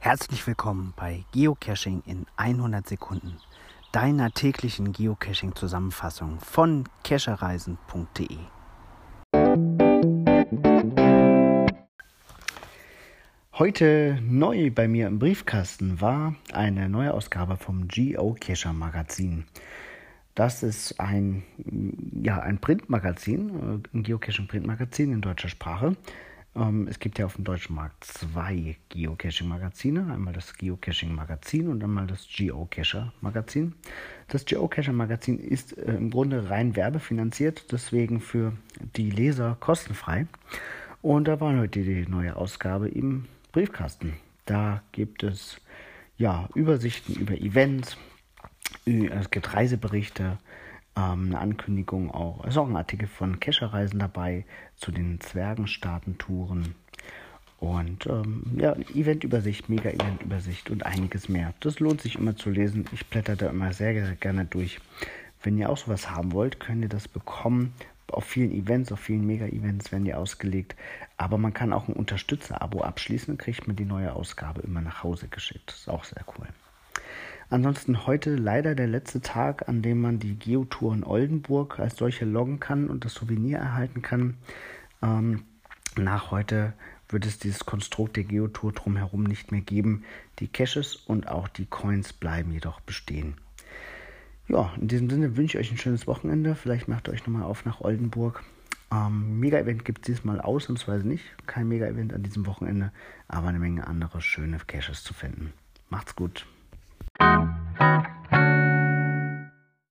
Herzlich willkommen bei Geocaching in 100 Sekunden, deiner täglichen Geocaching-Zusammenfassung von cachereisen.de. Heute neu bei mir im Briefkasten war eine neue Ausgabe vom Geocacher Magazin. Das ist ein Printmagazin, ein Geocaching-Printmagazin in deutscher Sprache. Es gibt ja auf dem deutschen Markt 2 Geocaching-Magazine. Einmal das Geocaching-Magazin und einmal das Geocacher-Magazin. Das Geocacher-Magazin ist im Grunde rein werbefinanziert, deswegen für die Leser kostenfrei. Und da war heute die neue Ausgabe im Briefkasten. Da gibt es Übersichten über Events, es gibt Reiseberichte, eine Ankündigung auch. Es ist auch ein Artikel von Cachereisen dabei zu den Zwergenstaaten-Touren und Eventübersicht, Mega-Eventübersicht und einiges mehr. Das lohnt sich immer zu lesen. Ich blätter da immer sehr, sehr gerne durch. Wenn ihr auch sowas haben wollt, könnt ihr das bekommen. Auf vielen Events, auf vielen Mega-Events werden die ausgelegt. Aber man kann auch ein Unterstützer-Abo abschließen und kriegt man die neue Ausgabe immer nach Hause geschickt. Das ist auch sehr cool. Ansonsten heute leider der letzte Tag, an dem man die Geotour in Oldenburg als solche loggen kann und das Souvenir erhalten kann. Nach heute wird es dieses Konstrukt der Geotour drumherum nicht mehr geben. Die Caches und auch die Coins bleiben jedoch bestehen. Ja, in diesem Sinne wünsche ich euch ein schönes Wochenende. Vielleicht macht ihr euch nochmal auf nach Oldenburg. Mega-Event gibt es diesmal ausnahmsweise nicht. Kein Mega-Event an diesem Wochenende, aber eine Menge andere schöne Caches zu finden. Macht's gut.